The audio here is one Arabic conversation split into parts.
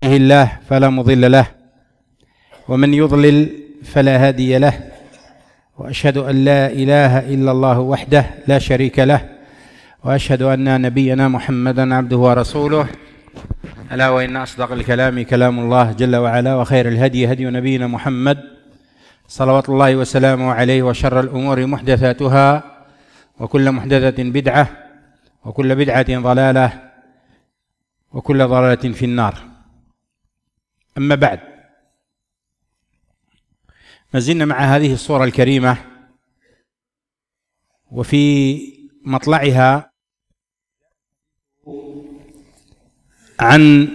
يهده الله فلا مضل له ومن يضلل فلا هادي له، وأشهد أن لا إله إلا الله وحده لا شريك له، وأشهد أن نبينا محمدا عبده ورسوله. ألا وإن أصدق الكلام كلام الله جل وعلا، وخير الهدي هدي نبينا محمد صلوات الله وسلامه عليه، وشر الأمور محدثاتها، وكل محدثة بدعة، وكل بدعة ضلالة، وكل ضلالة في النار. أما بعد، ما زلنا مع هذه الصورة الكريمة، وفي مطلعها عن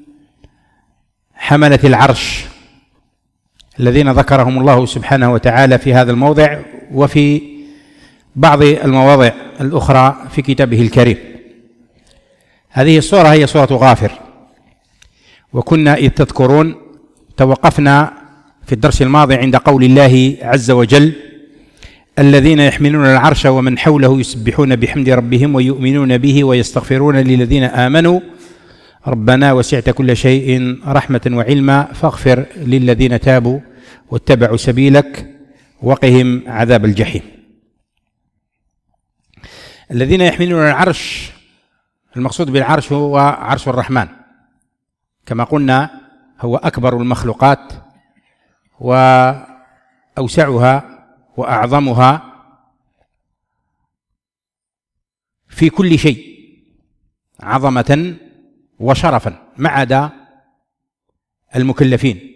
حملة العرش الذين ذكرهم الله سبحانه وتعالى في هذا الموضع وفي بعض المواضع الأخرى في كتابه الكريم. هذه الصورة هي صورة غافر، وكنا إذ تذكرون توقفنا في الدرس الماضي عند قول الله عز وجل: الذين يحملون العرش ومن حوله يسبحون بحمد ربهم ويؤمنون به ويستغفرون للذين آمنوا ربنا وسعت كل شيء رحمة وعلما فاغفر للذين تابوا واتبعوا سبيلك وقهم عذاب الجحيم. الذين يحملون العرش، المقصود بالعرش هو عرش الرحمن، كما قلنا هو أكبر المخلوقات وأوسعها وأعظمها في كل شيء عظمة وشرفا ما عدا المكلفين.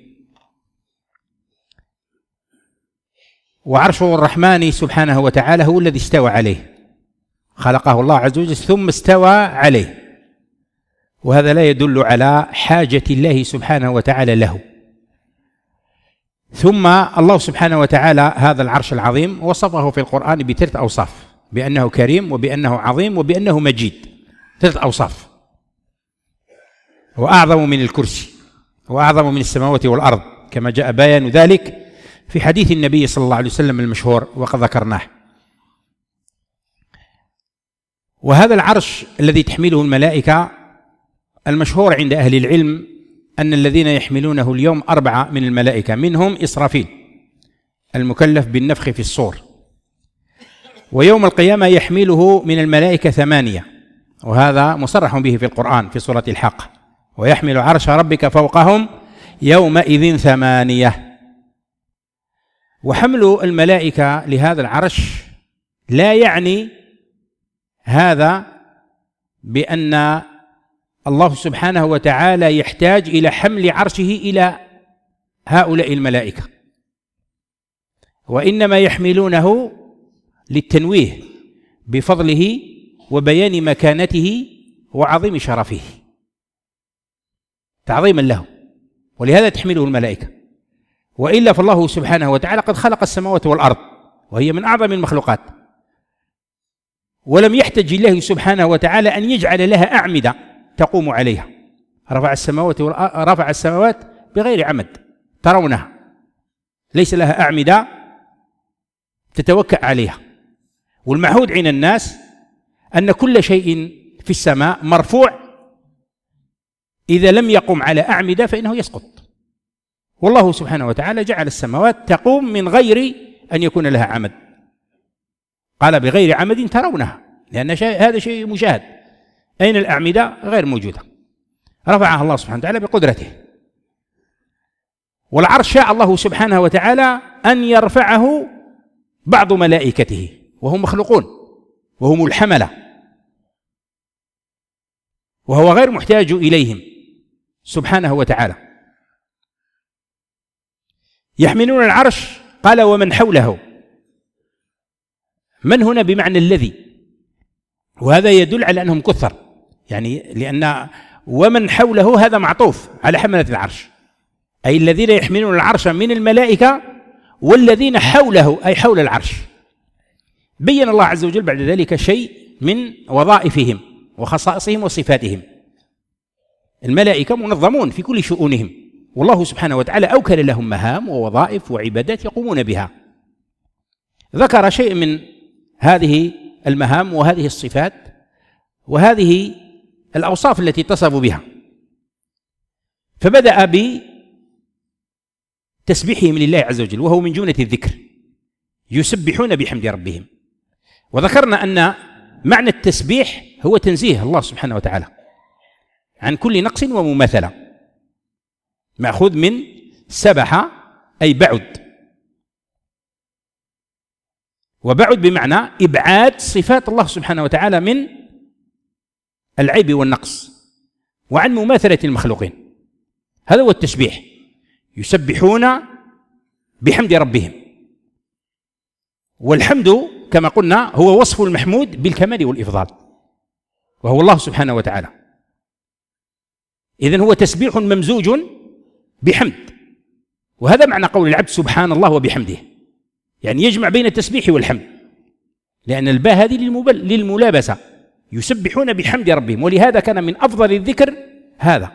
وعرش الرحمن سبحانه وتعالى هو الذي استوى عليه، خلقه الله عز وجل ثم استوى عليه، وهذا لا يدل على حاجة الله سبحانه وتعالى له. ثم الله سبحانه وتعالى هذا العرش العظيم وصفه في القرآن بثلاث أوصاف: بأنه كريم، وبأنه عظيم، وبأنه مجيد. ثلاث أوصاف، وأعظم من الكرسي، وأعظم من السماوات والأرض، كما جاء بيان ذلك في حديث النبي صلى الله عليه وسلم المشهور وقد ذكرناه. وهذا العرش الذي تحمله الملائكة، المشهور عند أهل العلم أن الذين يحملونه اليوم 4 من الملائكة، منهم إسرافيل المكلف بالنفخ في الصور، ويوم القيامة يحمله من الملائكة 8، وهذا مصرح به في القرآن في سورة الحق: ويحمل عرش ربك فوقهم يومئذ 8. وحمل الملائكة لهذا العرش لا يعني هذا بأن الله سبحانه وتعالى يحتاج إلى حمل عرشه إلى هؤلاء الملائكة، وإنما يحملونه للتنويه بفضله وبيان مكانته وعظيم شرفه، تعظيما له، ولهذا تحمله الملائكة. وإلا فالله سبحانه وتعالى قد خلق السماوات والأرض، وهي من أعظم المخلوقات، ولم يحتج الله سبحانه وتعالى أن يجعل لها أعمدة تقوم عليها. رفع السماوات بغير عمد ترونها، ليس لها أعمدة تتوكأ عليها. والمعهود عند الناس أن كل شيء في السماء مرفوع إذا لم يقم على أعمدة فإنه يسقط، والله سبحانه وتعالى جعل السماوات تقوم من غير أن يكون لها عمد، قال بغير عمد ترونها، لأن هذا شيء مشاهد. أين الأعمدة؟ غير موجودة، رفعها الله سبحانه وتعالى بقدرته. والعرش شاء الله سبحانه وتعالى أن يرفعه بعض ملائكته، وهم مخلوقون وهم الحملة، وهو غير محتاج إليهم سبحانه وتعالى. يحملون العرش، قال ومن حوله. من هنا بمعنى الذي، وهذا يدل على أنهم كثر، يعني لأن ومن حوله هذا معطوف على حملة العرش، أي الذين يحملون العرش من الملائكة، والذين حوله أي حول العرش. بين الله عز وجل بعد ذلك شيء من وظائفهم وخصائصهم وصفاتهم. الملائكة منظمون في كل شؤونهم، والله سبحانه وتعالى أوكل لهم مهام ووظائف وعبادات يقومون بها. ذكر شيء من هذه المهام وهذه الصفات وهذه الأوصاف التي اتصفوا بها، فبدأ بتسبيحهم لله عز وجل، وهو من جملة الذكر، يسبحون بحمد ربهم. وذكرنا أن معنى التسبيح هو تنزيه الله سبحانه وتعالى عن كل نقص ومماثلة، مأخوذ من سبح أي بعد، وبعد بمعنى إبعاد صفات الله سبحانه وتعالى من العيب والنقص وعن مماثلة المخلوقين. هذا هو التسبيح، يسبحون بحمد ربهم. والحمد كما قلنا هو وصف المحمود بالكمال والإفضال، وهو الله سبحانه وتعالى. إذن هو تسبيح ممزوج بحمد، وهذا معنى قول العبد سبحان الله وبحمده، يعني يجمع بين التسبيح والحمد، لأن الباء هذه للملابسة، يسبحون بحمد ربهم. ولهذا كان من أفضل الذكر هذا.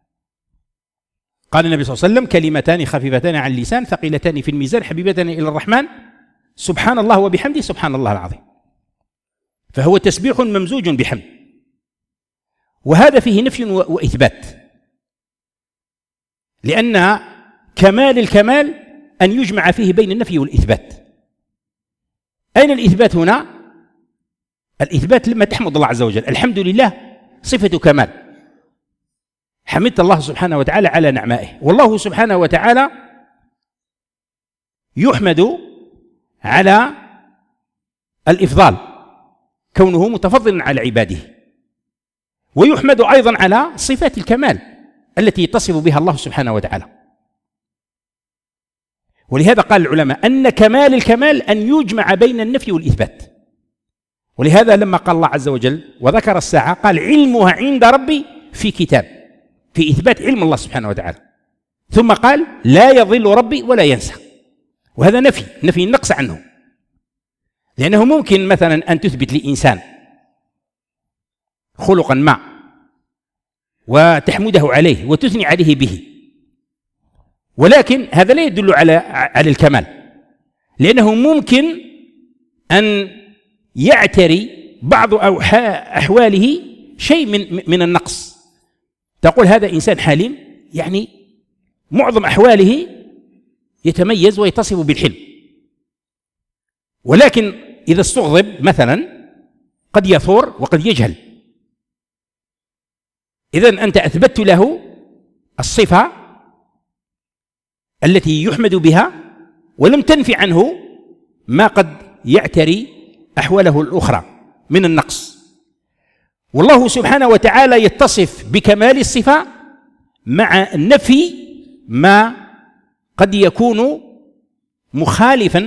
قال النبي صلى الله عليه وسلم: كلمتان خفيفتان عن اللسان ثقيلتان في الميزان حبيبتان إلى الرحمن سبحان الله وبحمده سبحان الله العظيم. فهو تسبيح ممزوج بحمد، وهذا فيه نفي وإثبات، لأن كمال الكمال أن يجمع فيه بين النفي والإثبات. أين الإثبات هنا؟ الإثبات لما تحمد الله عز وجل. الحمد لله صفة كمال، حمدت الله سبحانه وتعالى على نعمائه، والله سبحانه وتعالى يحمد على الإفضال كونه متفضلا على عباده، ويحمد أيضا على صفات الكمال التي يتصف بها الله سبحانه وتعالى. ولهذا قال العلماء أن كمال الكمال أن يجمع بين النفي والإثبات. ولهذا لما قال الله عز وجل وذكر الساعة قال: علمها عند ربي في كتاب، في إثبات علم الله سبحانه وتعالى. ثم قال: لا يضل ربي ولا ينسى، وهذا نفي النقص عنه، لأنه ممكن مثلا أن تثبت لإنسان خلقا ما وتحمده عليه وتثني عليه به، ولكن هذا لا يدل على الكمال، لأنه ممكن أن يعتري بعض أحواله شيء من النقص. تقول هذا إنسان حليم، يعني معظم أحواله يتميز ويتصف بالحلم، ولكن إذا استغضب مثلا قد يثور وقد يجهل. إذن أنت أثبتت له الصفة التي يحمد بها، ولم تنفي عنه ما قد يعتري أحواله الأخرى من النقص. والله سبحانه وتعالى يتصف بكمال الصفة مع نفي ما قد يكون مخالفا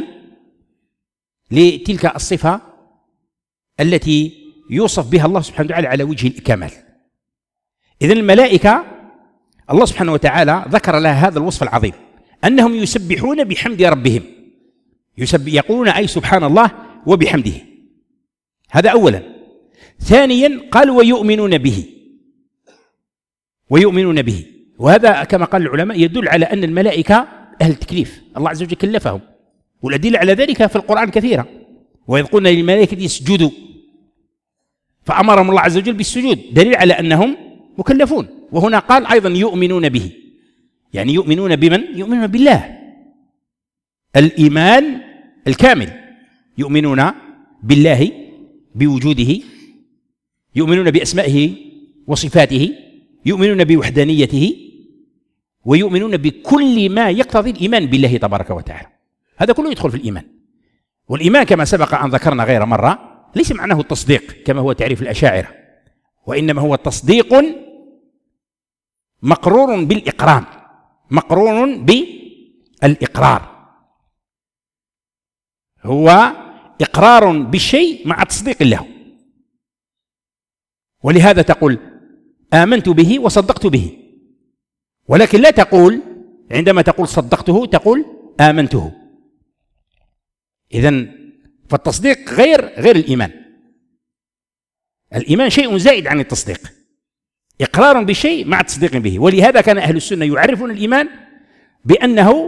لتلك الصفة التي يوصف بها الله سبحانه وتعالى على وجه الكمال. إذن الملائكة الله سبحانه وتعالى ذكر لها هذا الوصف العظيم، أنهم يسبحون بحمد ربهم، يقولون أي سبحان الله وبحمده. هذا أولا. ثانيا قال: ويؤمنون به، وهذا كما قال العلماء يدل على أن الملائكة أهل التكليف، الله عز وجل كلفهم، والأدلة على ذلك في القرآن كثيرة. وإذ قلنا للملائكة اسجدوا فأمرهم الله عز وجل بالسجود، دليل على أنهم مكلفون. وهنا قال أيضا يؤمنون به، يعني يؤمنون بمن؟ يؤمنون بالله، الإيمان الكامل، يؤمنون بالله بوجوده، يؤمنون بأسمائه وصفاته، يؤمنون بوحدانيته، ويؤمنون بكل ما يقتضي الإيمان بالله تبارك وتعالى. هذا كله يدخل في الإيمان. والإيمان كما سبق أن ذكرنا غير مرة ليس معناه التصديق كما هو تعريف الأشاعرة، وإنما هو تصديق مقرون بالإقرار، هو إقرار بالشيء مع تصديق له. ولهذا تقول آمنت به وصدقت به، ولكن لا تقول عندما تقول صدقته تقول آمنته. إذن فالتصديق غير الإيمان. الإيمان شيء زائد عن التصديق، إقرار بالشيء مع تصديق به. ولهذا كان أهل السنة يعرفون الإيمان بأنه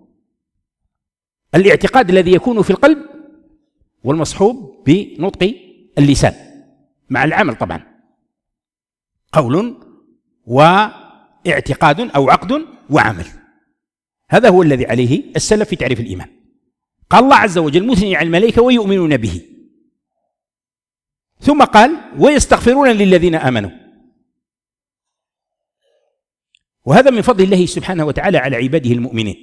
الاعتقاد الذي يكون في القلب والمصحوب بنطق اللسان مع العمل، طبعا قول اعتقاد أو عقد وعمل. هذا هو الذي عليه السلف في تعريف الإيمان. قال الله عز وجل مثني على الملائكة ويؤمنون به، ثم قال ويستغفرون للذين آمنوا. وهذا من فضل الله سبحانه وتعالى على عباده المؤمنين،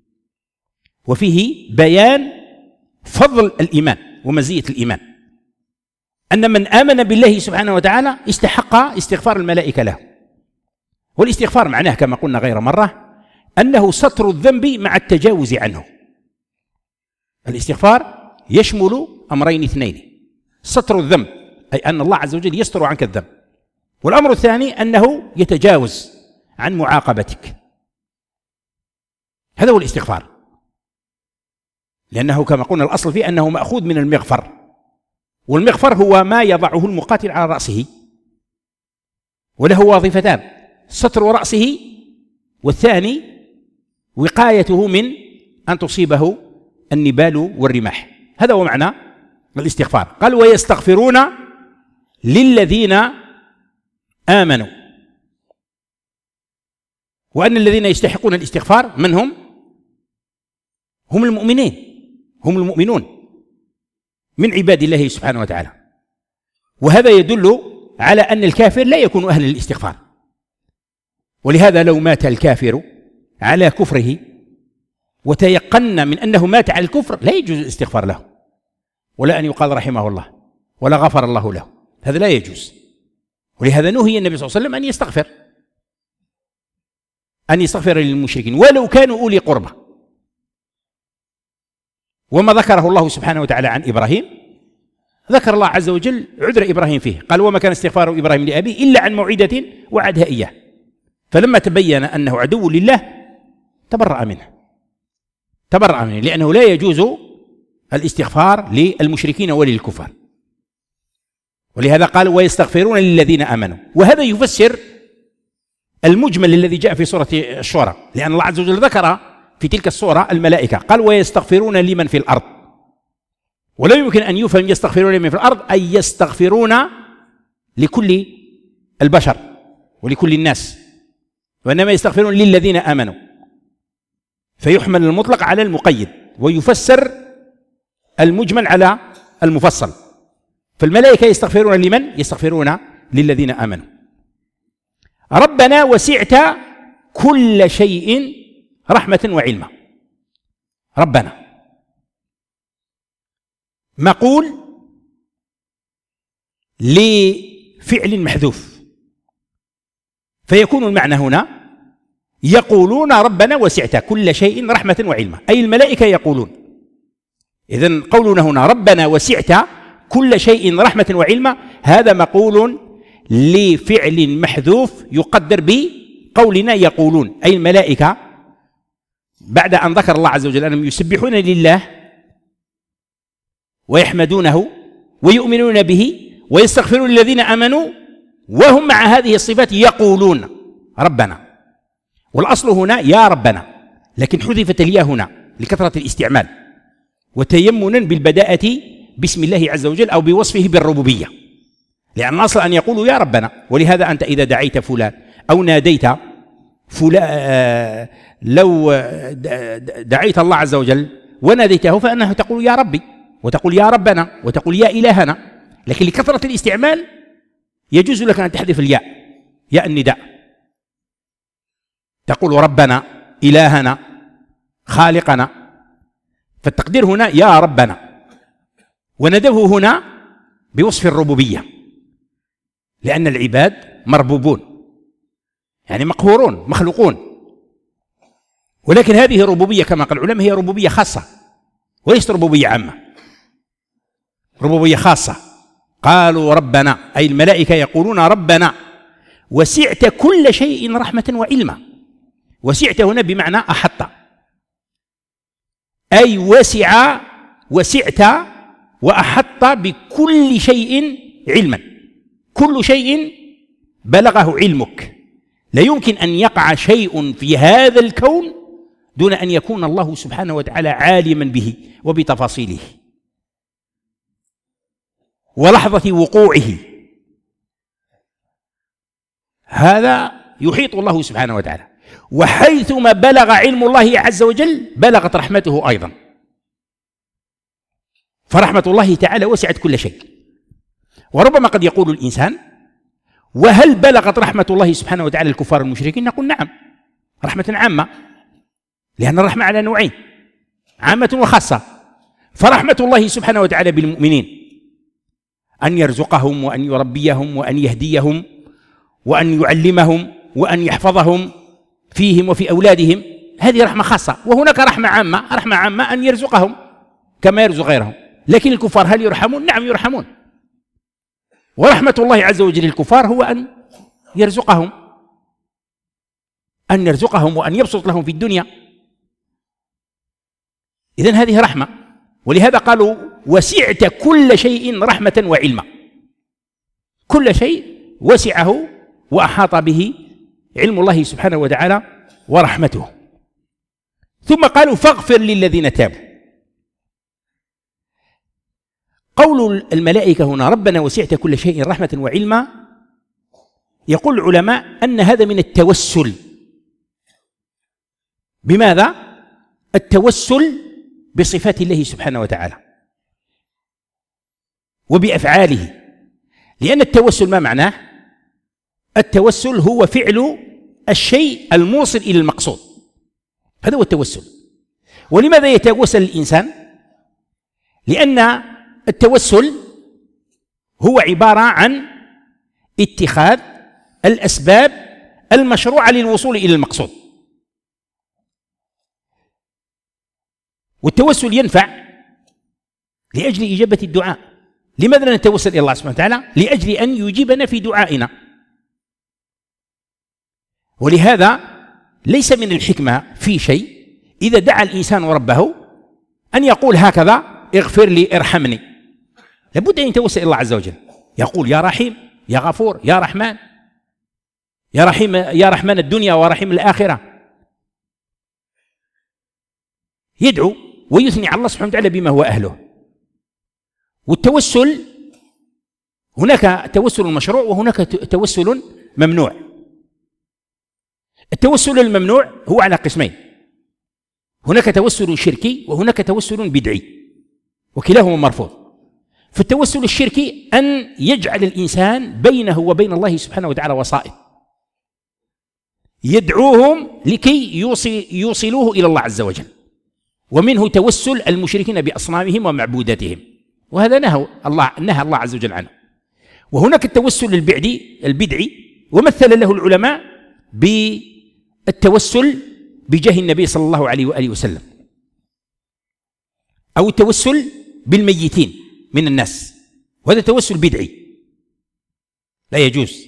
وفيه بيان فضل الإيمان ومزية الإيمان، أن من آمن بالله سبحانه وتعالى استحق استغفار الملائكة له. والاستغفار معناه كما قلنا غير مرة أنه ستر الذنب مع التجاوز عنه. الاستغفار يشمل أمرين اثنين: ستر الذنب، أي أن الله عز وجل يستر عنك الذنب، والأمر الثاني أنه يتجاوز عن معاقبتك. هذا هو الاستغفار، لأنه كما قلنا الأصل فيه أنه مأخوذ من المغفر، والمغفر هو ما يضعه المقاتل على رأسه، وله وظيفتان: ستر رأسه، والثاني وقايته من أن تصيبه النبال والرماح. هذا هو معنى الاستغفار. قال ويستغفرون للذين آمنوا، وأن الذين يستحقون الاستغفار من هم؟ هم المؤمنين، هم المؤمنون من عباد الله سبحانه وتعالى. وهذا يدل على أن الكافر لا يكون أهلا للاستغفار، ولهذا لو مات الكافر على كفره وتيقن من أنه مات على الكفر لا يجوز الاستغفار له، ولا أن يقال رحمه الله ولا غفر الله له، هذا لا يجوز. ولهذا نهي النبي صلى الله عليه وسلم أن يستغفر للمشركين ولو كانوا أولي قربى. وما ذكره الله سبحانه وتعالى عن إبراهيم، ذكر الله عز وجل عذر إبراهيم فيه، قال وما كان استغفار إبراهيم لأبيه إلا عن موعدة وعدها إياه، فلما تبين أنه عدو لله تبرأ منه، لأنه لا يجوز الاستغفار للمشركين وللكفار. ولهذا قال ويستغفرون للذين آمنوا. وهذا يفسر المجمل الذي جاء في سورة الشورى، لأن الله عز وجل ذكر في تلك السورة الملائكة، قال ويستغفرون لمن في الأرض، ولا يمكن أن يفهم يستغفرون لمن في الأرض أي يستغفرون لكل البشر ولكل الناس، وإنما يستغفرون للذين آمنوا، فيحمل المطلق على المقيد ويفسر المجمل على المفصل. فالملائكة يستغفرون لمن؟ يستغفرون للذين آمنوا. ربنا وسعت كل شيء رحمة وعلما. ربنا مقول لفعل محذوف، فيكون المعنى هنا يقولون ربنا وسعت كل شيء رحمة وعلما، أي الملائكة يقولون. إذن قولنا هنا ربنا وسعت كل شيء رحمة وعلما هذا مقول لفعل محذوف يقدر بقولنا يقولون، أي الملائكة بعد أن ذكر الله عز وجل أنهم يسبحون لله ويحمدونه ويؤمنون به ويستغفرون للذين آمنوا، وهم مع هذه الصفات يقولون ربنا. والأصل هنا يا ربنا، لكن حذفت الياء هنا لكثرة الاستعمال وتيمنا بالبداءة باسم الله عز وجل أو بوصفه بالربوبية، لأن الأصل أن يقولوا يا ربنا. ولهذا أنت إذا دعيت فلان أو ناديت فلان، لو دعيت الله عز وجل وناديته فإنه تقول يا ربي وتقول يا ربنا وتقول يا إلهنا، لكن لكثرة الاستعمال يجوز لك أن تحذف الياء، ياء النداء، تقول ربنا إلهنا خالقنا، فالتقدير هنا يا ربنا، وندوه هنا بوصف الربوبية، لأن العباد مربوبون يعني مقهورون مخلوقون، ولكن هذه الربوبية كما قال العلماء هي ربوبية خاصة وليست ربوبية عامة، ربوبية خاصة. قالوا ربنا أي الملائكة يقولون ربنا وسعت كل شيء رحمة وعلما. وسعت هنا بمعنى أحط، أي وسعت وأحط بكل شيء علما، كل شيء بلغه علمك. لا يمكن أن يقع شيء في هذا الكون دون أن يكون الله سبحانه وتعالى عالما به وبتفاصيله ولحظة وقوعه. هذا يحيط الله سبحانه وتعالى، وحيثما بلغ علم الله عز وجل بلغت رحمته أيضا، فرحمة الله تعالى وسعت كل شيء. وربما قد يقول الإنسان: وهل بلغت رحمة الله سبحانه وتعالى الكفار المشركين؟ نقول: نعم، رحمة عامة، لأن الرحمة على نوعين، عامة وخاصة. فرحمة الله سبحانه وتعالى بالمؤمنين أن يرزقهم وأن يربيهم وأن يهديهم وأن يعلمهم وأن يحفظهم فيهم وفي أولادهم، هذه رحمة خاصة. وهناك رحمة عامة، رحمة عامة أن يرزقهم كما يرزق غيرهم. لكن الكفار هل يرحمون؟ نعم يرحمون. ورحمة الله عز وجل الكفار هو أن يرزقهم، وأن يبسط لهم في الدنيا. إذن هذه رحمة. ولهذا قالوا: وسعت كل شيء رحمة وعلما. كل شيء وسعه وأحاط به علم الله سبحانه وتعالى ورحمته. ثم قالوا: فاغفر للذين تابوا. قول الملائكة هنا: ربنا وسعت كل شيء رحمة وعلما، يقول العلماء أن هذا من التوسل. بماذا؟ التوسل بصفات الله سبحانه وتعالى وبأفعاله. لأن التوسل ما معناه؟ التوسل هو فعل الشيء الموصل إلى المقصود، هذا هو التوسل. ولماذا يتوسل الإنسان؟ لأن التوسل هو عبارة عن اتخاذ الأسباب المشروعة للوصول إلى المقصود. والتوسل ينفع لأجل إجابة الدعاء. لماذا نتوسل إلى الله سبحانه وتعالى؟ لأجل أن يجيبنا في دعائنا. ولهذا ليس من الحكمة في شيء إذا دعا الإنسان ربه أن يقول هكذا: اغفر لي، ارحمني. لابد أن يتوسل إلى الله عز وجل، يقول: يا رحيم، يا غفور، يا رحمن، يا رحيم، يا رحمن الدنيا ورحيم الآخرة. يدعو ويثني على الله سبحانه وتعالى بما هو أهله. والتوسل هناك توسل مشروع وهناك توسل ممنوع. التوسل الممنوع هو على قسمين: هناك توسل شركي وهناك توسل بدعي، وكلاهما مرفوض. فالتوسل الشركي أن يجعل الإنسان بينه وبين الله سبحانه وتعالى وسائط، يدعوهم لكي يوصلوه إلى الله عز وجل. ومنه توسل المشركين بأصنامهم ومعبوداتهم، وهذا نهى الله عز وجل عنه. وهناك التوسل البدعي، ومثل له العلماء بالتوسل بجاه النبي صلى الله عليه وآله وسلم، أو التوسل بالميتين من الناس، وهذا توسل بدعي لا يجوز.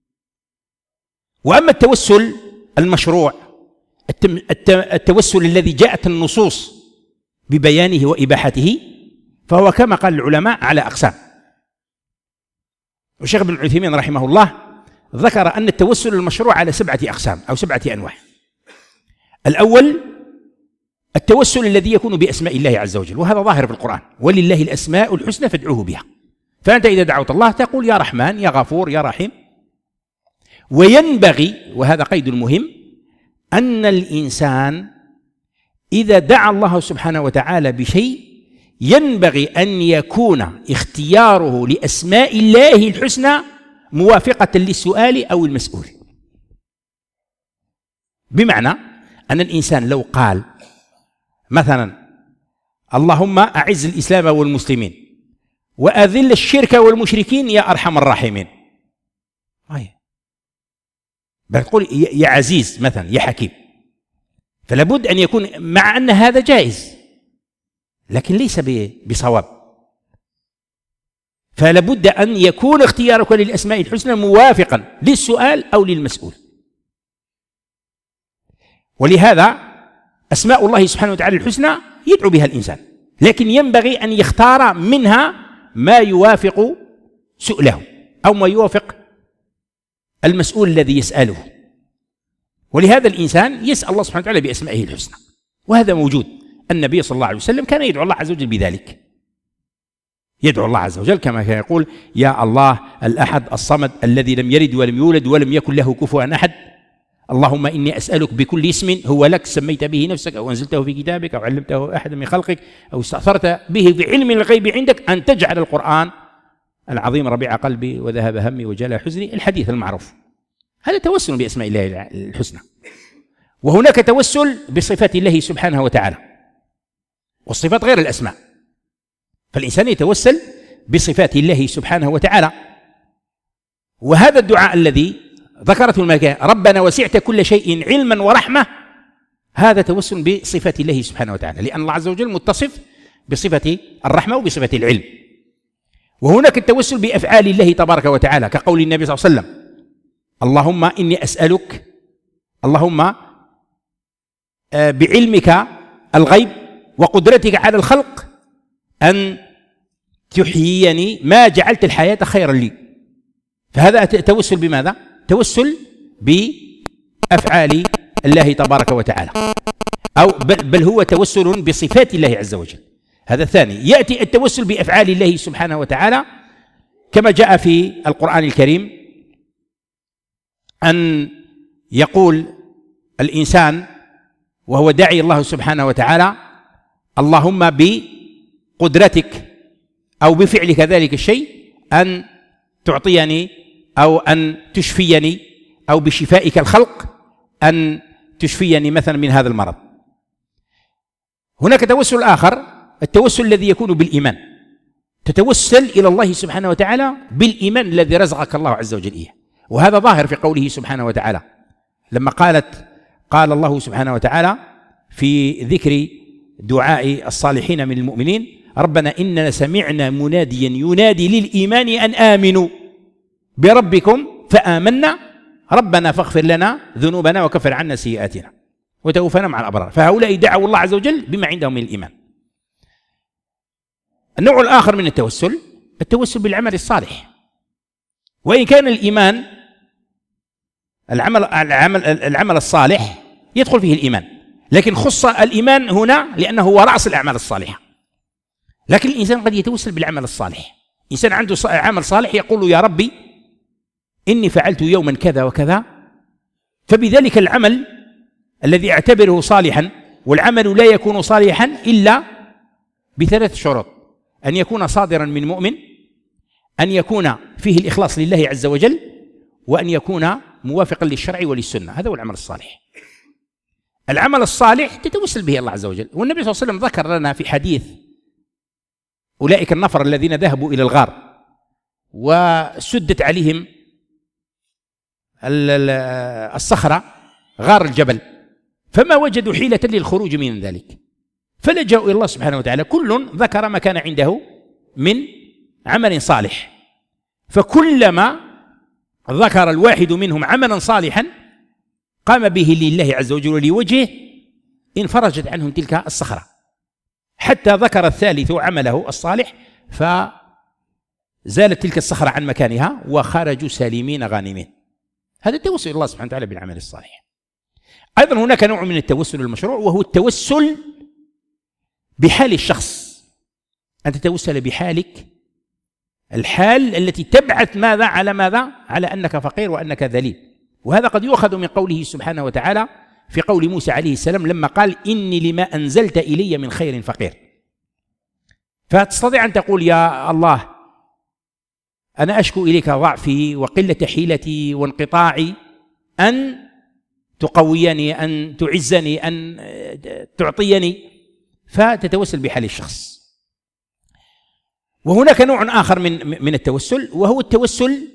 وأما التوسل المشروع، التوسل الذي جاءت النصوص ببيانه وإباحته، فهو كما قال العلماء على أقسام. والشيخ ابن عثيمين رحمه الله ذكر أن التوسل المشروع على 7 أقسام أو 7 أنواع. الأول التوسل الذي يكون بأسماء الله عز وجل، وهذا ظاهر في القرآن: ولله الأسماء الحسنى فادعوه بها. فأنت إذا دعوت الله تقول: يا رحمن، يا غفور، يا رحيم. وينبغي، وهذا قيد المهم، أن الإنسان إذا دعا الله سبحانه وتعالى بشيء ينبغي أن يكون اختياره لأسماء الله الحسنى موافقة للسؤال أو المسؤول. بمعنى أن الإنسان لو قال مثلا: اللهم أعز الإسلام والمسلمين وأذل الشرك والمشركين يا أرحم الراحمين، بتقول يا عزيز مثلا، يا حكيم. فلا بد أن يكون، مع أن هذا جائز لكن ليس بصواب، فلا بد أن يكون اختيارك للأسماء الحسنى موافقا للسؤال أو للمسؤول. ولهذا أسماء الله سبحانه وتعالى الحسنى يدعو بها الإنسان، لكن ينبغي أن يختار منها ما يوافق سؤله أو ما يوافق المسؤول الذي يسأله. ولهذا الإنسان يسأل الله سبحانه وتعالى بأسمائه الحسنى، وهذا موجود. النبي صلى الله عليه وسلم كان يدعو الله عز وجل بذلك، يدعو الله عز وجل كما كان يقول: يا الله الأحد الصمد الذي لم يلد ولم يولد ولم يكن له كفوا أحد اللهم إني أسألك بكل اسم هو لك سميت به نفسك أو أنزلته في كتابك أو علمته أحد من خلقك أو استأثرت به في علم الغيب عندك أن تجعل القرآن العظيم ربيع قلبي وذهب همي وجلاء حزني، الحديث المعروف. هذا توسل بأسماء الله الحسنى. وهناك توسل بصفات الله سبحانه وتعالى، والصفات غير الأسماء، فالإنسان يتوسل بصفات الله سبحانه وتعالى. وهذا الدعاء الذي ذكرته الملائكة ربنا وسعت كل شيء علما ورحمة، هذا توسل بصفات الله سبحانه وتعالى، لأن الله عز وجل متصف بصفة الرحمة وبصفة العلم. وهناك التوسل بأفعال الله تبارك وتعالى، كقول النبي صلى الله عليه وسلم اللهم إني أسألك، اللهم بعلمك الغيب وقدرتك على الخلق أن تحييني ما جعلت الحياة خيرا لي. فهذا توسل بماذا؟ توسل بأفعال الله تبارك وتعالى، أو بل هو توسل بصفات الله عز وجل. هذا الثاني. يأتي التوسل بأفعال الله سبحانه وتعالى كما جاء في القرآن الكريم أن يقول الإنسان وهو داعي الله سبحانه وتعالى اللهم بقدرتك أو بفعلك ذلك الشيء أن تعطيني أو أن تشفيني، أو بشفائك الخلق أن تشفيني مثلا من هذا المرض. هناك توسل آخر، التوسل الذي يكون بالإيمان، تتوسل إلى الله سبحانه وتعالى بالإيمان الذي رزقك الله عز وجل إياه. وهذا ظاهر في قوله سبحانه وتعالى لما قال الله سبحانه وتعالى في ذكر دعاء الصالحين من المؤمنين ربنا إننا سمعنا مناديا ينادي للإيمان أن آمنوا بربكم فآمنا ربنا فاغفر لنا ذنوبنا وكفر عنا سيئاتنا وتوفنا مع الأبرار. فهؤلاء دعوا الله عز وجل بما عندهم من الإيمان. النوع الآخر من التوسل بالعمل الصالح، وإن كان الإيمان العمل الصالح يدخل فيه الإيمان، لكن خص الإيمان هنا لأنه هو رأس الأعمال الصالحة. لكن الإنسان قد يتوسل بالعمل الصالح، إنسان عنده عمل صالح يقول يا ربي إني فعلت يوما كذا وكذا، فبذلك العمل الذي اعتبره صالحا، والعمل لا يكون صالحا إلا بثلاث شروط: أن يكون صادرا من مؤمن، أن يكون فيه الإخلاص لله عز وجل، وأن يكون موافقا للشرع وللسنة. هذا هو العمل الصالح. العمل الصالح تتوسل به الله عز وجل. والنبي صلى الله عليه وسلم ذكر لنا في حديث أولئك النفر الذين ذهبوا إلى الغار وسدت عليهم الصخرة غار الجبل، فما وجدوا حيلة للخروج من ذلك، فلجأوا إلى الله سبحانه وتعالى، كل ذكر ما كان عنده من عمل صالح، فكلما ذكر الواحد منهم عملا صالحا قام به لله عز وجل ولوجهه انفرجت عنهم تلك الصخرة، حتى ذكر الثالث عمله الصالح فزالت تلك الصخرة عن مكانها وخرجوا سالمين غانمين. هذا التوسل الله سبحانه وتعالى بالعمل الصالح. أيضا هناك نوع من التوسل المشروع، وهو التوسل بحال الشخص، أن تتوسل بحالك، الحال التي تبعث ماذا على أنك فقير وأنك ذليل. وهذا قد يؤخذ من قوله سبحانه وتعالى في قول موسى عليه السلام لما قال إني لما أنزلت إلي من خير فقير. فتستطيع أن تقول يا الله أنا أشكو إليك ضعفي وقلة حيلتي وانقطاعي، أن تقويني، أن تعزني، أن تعطيني، فتتوسل بحال الشخص. وهناك نوع آخر من التوسل، وهو التوسل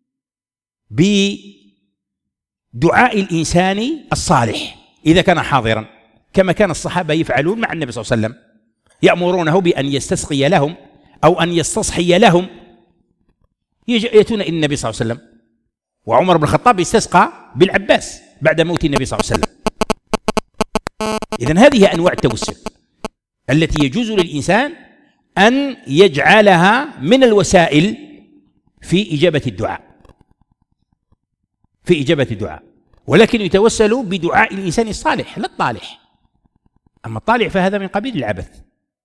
بدعاء الإنسان الصالح إذا كان حاضرا، كما كان الصحابة يفعلون مع النبي صلى الله عليه وسلم، يأمرونه بأن يستسقي لهم أو أن يستصحي لهم، يأتون إلى النبي صلى الله عليه وسلم. وعمر بن الخطاب استسقى بالعباس بعد موت النبي صلى الله عليه وسلم. إذن هذه أنواع التوسل التي يجوز للإنسان أن يجعلها من الوسائل في إجابة الدعاء، ولكن يتوسل بدعاء الإنسان الصالح لا الطالح. أما الطالح فهذا من قبيل العبث.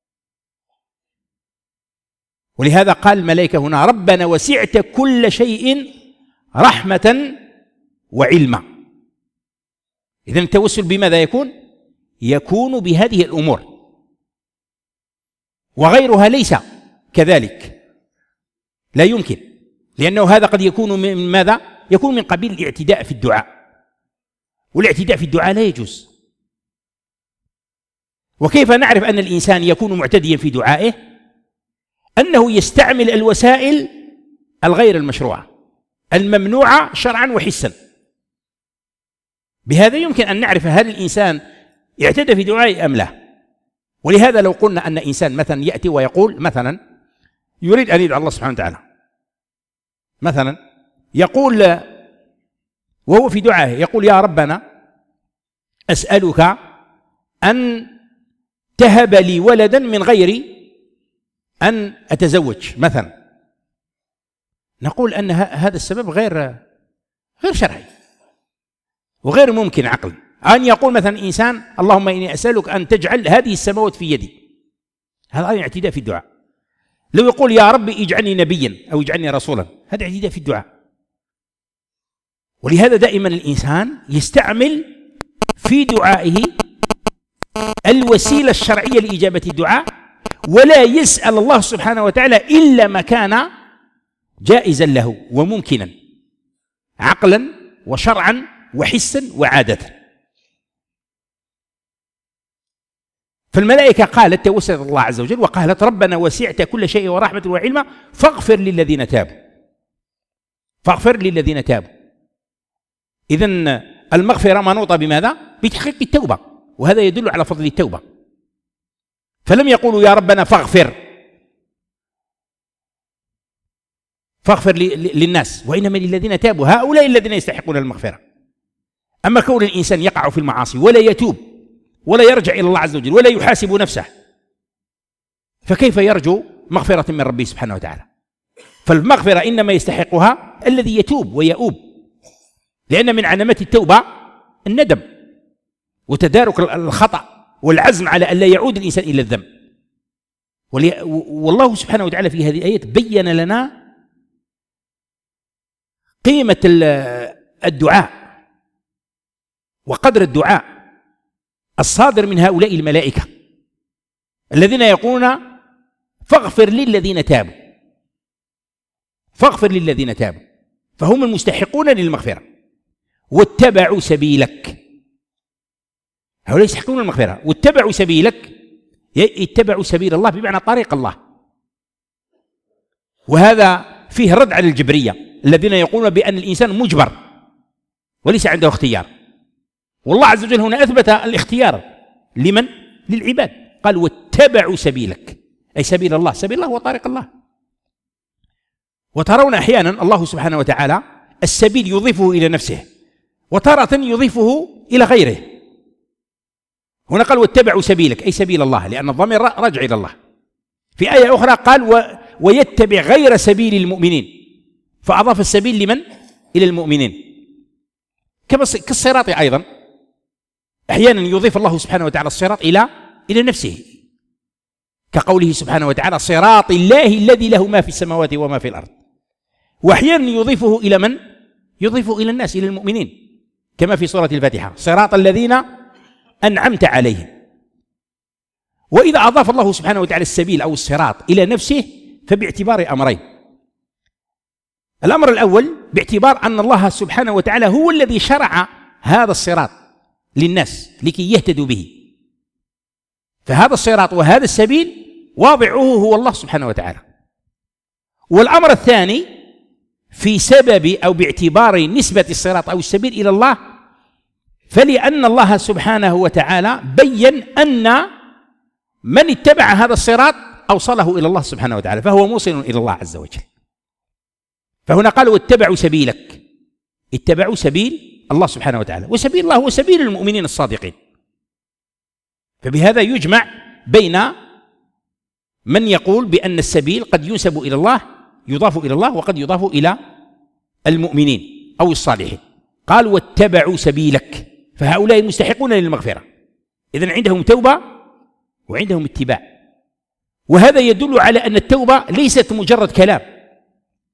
ولهذا قال الملائكة هنا ربنا وسعت كل شيء رحمة وعلما. إذن التوسل بماذا يكون؟ يكون بهذه الأمور، وغيرها ليس كذلك، لا يمكن، لأنه هذا قد يكون من ماذا؟ يكون من قبيل الاعتداء في الدعاء، والاعتداء في الدعاء لا يجوز. وكيف نعرف أن الإنسان يكون معتديا في دعائه؟ أنه يستعمل الوسائل الغير المشروعة الممنوعة شرعا وحسا. بهذا يمكن أن نعرف هل الإنسان اعتدى في دعائه أم لا. ولهذا لو قلنا أن إنسان مثلا يأتي ويقول مثلا يريد أن يدعو الله سبحانه وتعالى، مثلا يقول وهو في دعائه يقول: يا ربنا أسألك أن تهب لي ولدا من غير أن أتزوج مثلا، نقول أن هذا السبب غير شرعي وغير ممكن عقلا. أن يقول مثلا إنسان: اللهم إني أسألك أن تجعل هذه السماوات في يدي، هذا أيضا اعتداء في الدعاء. لو يقول: يا ربي اجعلني نبيا أو اجعلني رسولا، هذا اعتداء في الدعاء. ولهذا دائما الإنسان يستعمل في دعائه الوسيلة الشرعية لإجابة الدعاء، ولا يسأل الله سبحانه وتعالى إلا ما كان جائزا له وممكنا عقلا وشرعا وحسا وعادة. فالملائكة قالت توسلت الله عز وجل وقالت: ربنا وسعت كل شيء ورحمة وعلما فاغفر للذين تابوا، فاغفر للذين تابوا. إذن المغفرة منوطة بماذا؟ بتحقيق التوبة، وهذا يدل على فضل التوبة. فلم يقولوا: يا ربنا فاغفر للناس، وإنما للذين تابوا، هؤلاء الذين يستحقون المغفرة. أما كون الإنسان يقع في المعاصي ولا يتوب ولا يرجع إلى الله عز وجل ولا يحاسب نفسه، فكيف يرجو مغفرة من ربه سبحانه وتعالى؟ فالمغفرة إنما يستحقها الذي يتوب ويؤوب، لأن من علامات التوبة الندم وتدارك الخطأ والعزم على أن لا يعود الإنسان إلى الذنب. والله سبحانه وتعالى في هذه الآية بين لنا قيمة الدعاء وقدر الدعاء الصادر من هؤلاء الملائكة الذين يقولون: فاغفر للذين تابوا، فاغفر للذين تابوا، فهم المستحقون للمغفرة واتبعوا سبيلك. هؤلاء يستحقون المغفرة واتبعوا سبيلك، اتبعوا سبيل الله بمعنى طريق الله. وهذا فيه رد على الجبرية الذين يقولون بأن الإنسان مجبر وليس عنده اختيار. والله عز وجل هنا أثبت الاختيار لمن؟ للعباد. قال: واتبعوا سبيلك، أي سبيل الله، سبيل الله هو طريق الله. وترون أحيانا الله سبحانه وتعالى السبيل يضيفه إلى نفسه، وتارة يضيفه إلى غيره. هنا قال: واتبعوا سبيلك، أي سبيل الله، لأن الضمير راجع إلى الله. في آية أخرى قال: ويتبع غير سبيل المؤمنين، فأضاف السبيل لمن؟ إلى المؤمنين. كالصراط أيضا أحيانا يضيف الله سبحانه وتعالى الصراط إلى نفسه، كقوله سبحانه وتعالى: صراط الله الذي له ما في السماوات وما في الأرض. وأحيانا يضيفه إلى من؟ يضيفه إلى الناس، إلى المؤمنين، كما في سورة الفاتحة: صراط الذين أنعمت عليهم. وإذا أضاف الله سبحانه وتعالى السبيل أو الصراط إلى نفسه فباعتبار أمرين: الأمر الأول باعتبار أن الله سبحانه وتعالى هو الذي شرع هذا الصراط للناس لكي يهتدوا به، فهذا الصراط وهذا السبيل واضعه هو الله سبحانه وتعالى. والأمر الثاني في سبب أو باعتبار نسبة الصراط أو السبيل إلى الله، فلأن الله سبحانه وتعالى بين أن من اتبع هذا الصراط أوصله إلى الله سبحانه وتعالى، فهو موصل إلى الله عز وجل. فهنا قال: واتبعوا سبيلك، اتبعوا سبيل الله سبحانه وتعالى، وسبيل الله هو سبيل المؤمنين الصادقين. فبهذا يجمع بين من يقول بأن السبيل قد ينسب إلى الله، يضاف إلى الله، وقد يضاف إلى المؤمنين أو الصالحين. قال: واتبعوا سبيلك، فهؤلاء المستحقون للمغفرة. إذن عندهم توبة وعندهم اتباع. وهذا يدل على أن التوبة ليست مجرد كلام،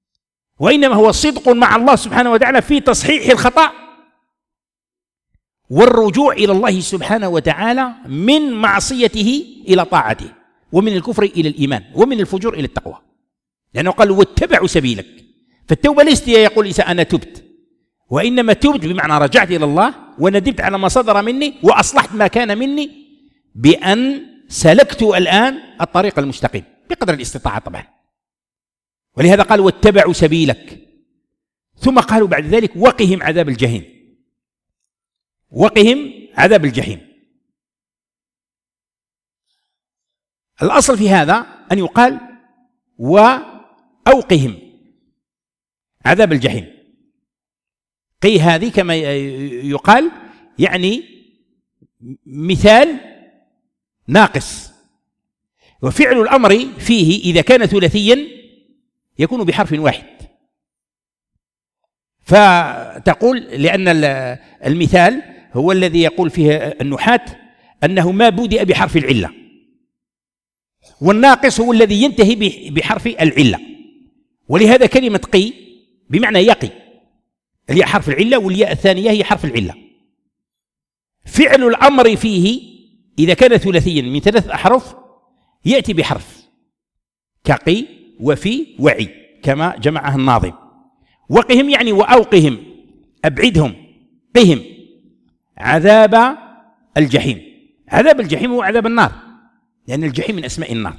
وإنما هو صدق مع الله سبحانه وتعالى في تصحيح الخطأ والرجوع إلى الله سبحانه وتعالى من معصيته إلى طاعته، ومن الكفر إلى الإيمان، ومن الفجور إلى التقوى. لأنه قال واتبعوا سبيلك. فالتوبة ليست يقول إنسان أنا تبت، وإنما تبت بمعنى رجعت إلى الله وندمت على ما صدر مني وأصلحت ما كان مني بأن سلكت الآن الطريق المستقيم بقدر الاستطاعة طبعا. ولهذا قال واتبعوا سبيلك. ثم قالوا بعد ذلك وقهم عذاب الجحيم. وقهم عذاب الجحيم. الأصل في هذا أن يقال وأوقهم عذاب الجحيم. قي هذه كما يقال يعني مثال ناقص، وفعل الأمر فيه إذا كان ثلاثيا يكون بحرف واحد. فتقول لأن المثال هو الذي يقول فيه النحاة أنه ما بدأ بحرف العلة، والناقص هو الذي ينتهي بحرف العلة. ولهذا كلمة قي بمعنى يقي، الياء حرف العلة والياء الثانية هي حرف العلة. فعل الأمر فيه إذا كان ثلاثيا من 3 أحرف يأتي بحرف كقي وفي وعي كما جمعها الناظم. وقهم يعني وأوقهم، أبعدهم، قهم عذاب الجحيم. عذاب الجحيم هو عذاب النار، لأن الجحيم من أسماء النار.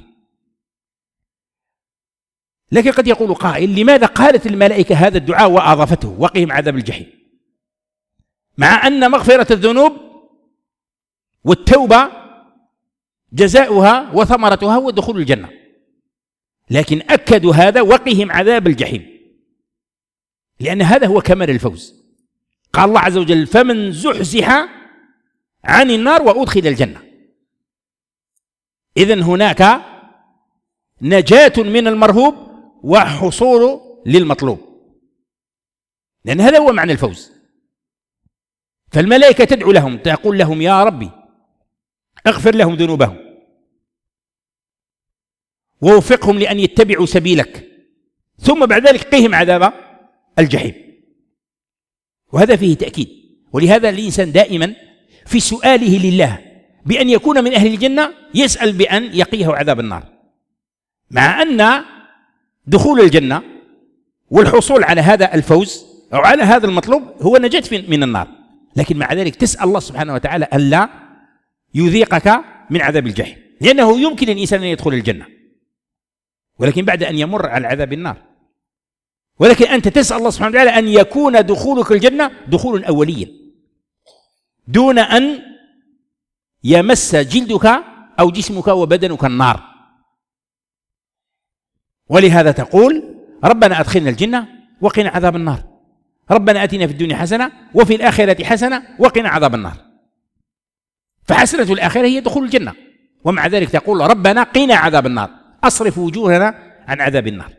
لكن قد يقول قائل لماذا قالت الملائكة هذا الدعاء وأضافته وقهم عذاب الجحيم، مع أن مغفرة الذنوب والتوبة جزاؤها وثمرتها ودخول الجنة، لكن أكدوا هذا وقهم عذاب الجحيم لأن هذا هو كمال الفوز. قال الله عز وجل فمن زحزح عن النار وأدخل الجنة. إذن هناك نجاة من المرهوب وحصول للمطلوب، لأن هذا هو معنى الفوز. فالملائكة تدعو لهم تقول لهم يا ربي اغفر لهم ذنوبهم ووفقهم لأن يتبعوا سبيلك، ثم بعد ذلك قهم عذاب الجحيم. وهذا فيه تأكيد. ولهذا الإنسان دائما في سؤاله لله بأن يكون من أهل الجنة يسأل بأن يقيه عذاب النار، مع أن دخول الجنة والحصول على هذا الفوز أو على هذا المطلوب هو نجاة من النار، لكن مع ذلك تسأل الله سبحانه وتعالى ألا يذيقك من عذاب الجحيم، لأنه يمكن الإنسان أن يدخل الجنة ولكن بعد أن يمر على عذاب النار. ولكن أنت تسأل الله سبحانه وتعالى أن يكون دخولك الجنة دخول أوليا دون أن يمس جلدك أو جسمك وبدنك النار. ولهذا تقول ربنا أدخلنا الجنة وقنا عذاب النار، ربنا آتنا في الدنيا حسنة وفي الآخرة حسنة وقنا عذاب النار. فحسنة الآخرة هي دخول الجنة، ومع ذلك تقول ربنا قنا عذاب النار، أصرف وجوهنا عن عذاب النار.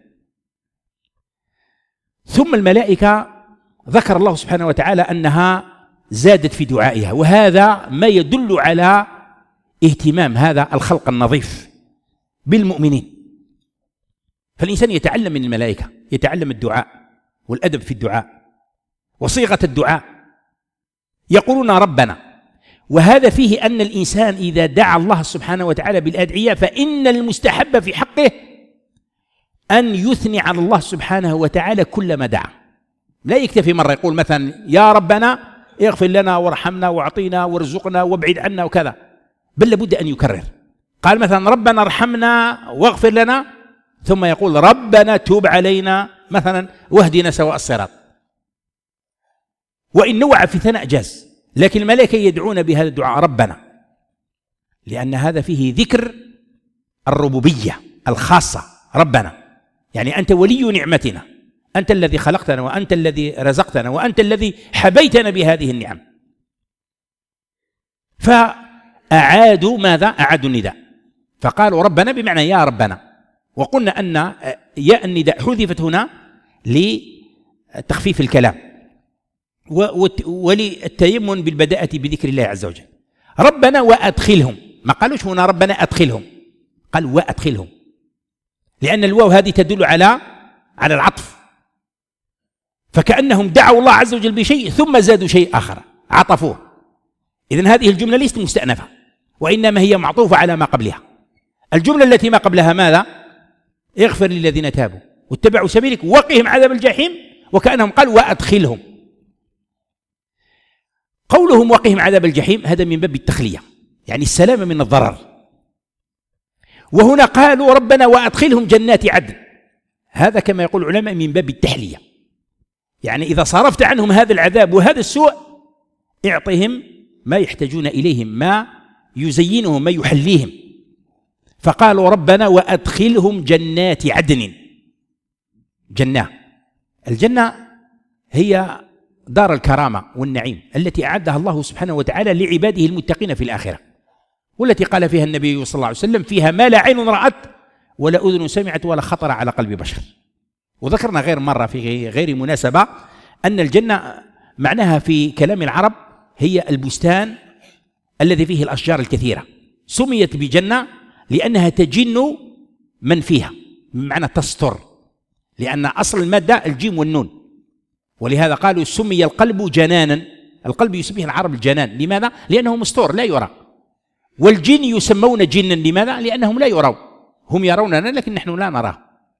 ثم الملائكة ذكر الله سبحانه وتعالى أنها زادت في دعائها، وهذا ما يدل على اهتمام هذا الخلق النظيف بالمؤمنين. فالإنسان يتعلم من الملائكة، يتعلم الدعاء والأدب في الدعاء وصيغة الدعاء. يقولون ربنا، وهذا فيه أن الإنسان إذا دعا الله سبحانه وتعالى بالأدعية فإن المستحب في حقه أن يثني على الله سبحانه وتعالى كلما دعا. لا يكتفي مرة يقول مثلا يا ربنا اغفر لنا وارحمنا واعطينا وارزقنا وابعد عنا وكذا، بل لابد أن يكرر. قال مثلا ربنا ارحمنا واغفر لنا، ثم يقول ربنا توب علينا مثلا واهدنا سواء الصراط. وإن نوع في ثناء جاز، لكن الملائكة يدعون بهذا الدعاء ربنا، لأن هذا فيه ذكر الربوبية الخاصة. ربنا يعني أنت ولي نعمتنا، أنت الذي خلقتنا وأنت الذي رزقتنا وأنت الذي حبيتنا بهذه النعم. فأعادوا ماذا؟ أعادوا النداء، فقالوا ربنا بمعنى يا ربنا. وقلنا أن ياء النداء حذفت هنا لتخفيف الكلام وللتيمن بالبداءة بذكر الله عز وجل. ربنا وأدخلهم، ما قالوش هنا ربنا أدخلهم، قال وأدخلهم، لأن الواو هذه تدل على العطف، فكأنهم دعوا الله عز وجل بشيء ثم زادوا شيء آخر عطفوه. إذن هذه الجملة ليست مستأنفة، وإنما هي معطوفة على ما قبلها. الجملة التي ما قبلها ماذا؟ اغفر للذين تابوا واتبعوا سبيلك وقهم عذاب الجحيم، وكأنهم قالوا وأدخلهم. قولهم وقهم عذاب الجحيم هذا من باب التخلية، يعني السلامة من الضرر. وهنا قالوا ربنا وأدخلهم جنات عدن، هذا كما يقول العلماء من باب التحلية، يعني إذا صرفت عنهم هذا العذاب وهذا السوء اعطهم ما يحتاجون إليهم، ما يزينهم، ما يحليهم. فقالوا ربنا وأدخلهم جنات عدن. جنة، الجنة هي دار الكرامة والنعيم التي أعدها الله سبحانه وتعالى لعباده المتقين في الآخرة، والتي قال فيها النبي صلى الله عليه وسلم فيها ما لا عين رأت ولا أذن سمعت ولا خطر على قلب بشر. وذكرنا غير مرة في غير مناسبة أن الجنة معناها في كلام العرب هي البستان الذي فيه الأشجار الكثيرة، سميت بجنة لأنها تجن من فيها، بمعنى تستر، لأن أصل المادة الجيم والنون، ولهذا قالوا سمي القلب جنانا. القلب يسميه العرب الجنان، لماذا؟ لأنه مستور لا يرى. والجن يسمون جنا، لماذا؟ لأنهم لا يرون، هم يروننا لكن نحن لا نراه.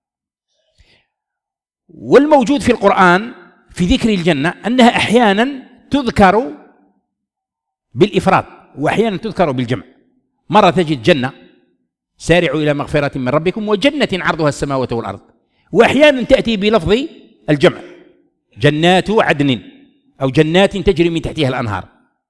والموجود في القرآن في ذكر الجنة أنها أحيانا تذكر بالإفراد وأحيانا تذكر بالجمع. مرة تجد جنة سارعوا إلى مغفرة من ربكم وجنة عرضها السماوات والأرض، وأحيانا تأتي بلفظ الجمع جنات عدن أو جنات تجري من تحتها الأنهار.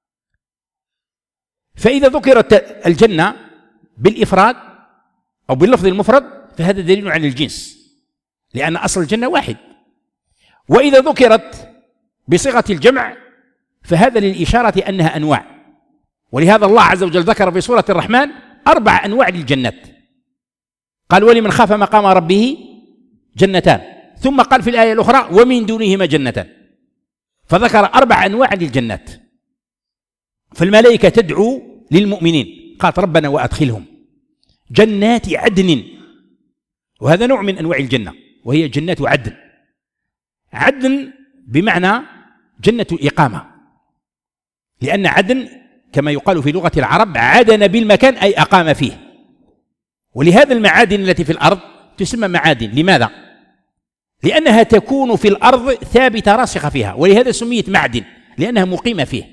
فإذا ذكرت الجنة بالإفراد أو باللفظ المفرد فهذا دليل عن الجنس، لأن أصل الجنة واحد. وإذا ذكرت بصيغة الجمع فهذا للإشارة أنها أنواع، ولهذا الله عز وجل ذكر في سورة الرحمن 4 أنواع للجنات، قال ولمن خاف مقام ربه جنتان، ثم قال في الآية الأخرى ومن دونهما جنتان، فذكر 4 أنواع للجنات. فالملائكة تدعو للمؤمنين، قالت ربنا وأدخلهم جنات عدن، وهذا نوع من أنواع الجنة وهي جنات عدن. عدن بمعنى جنة الإقامة، لأن عدن كما يقال في لغة العرب عدن بالمكان أي أقام فيه. ولهذا المعادن التي في الأرض تسمى معادن، لماذا؟ لأنها تكون في الأرض ثابتة راسخة فيها، ولهذا سميت معدن لأنها مقيمة فيه.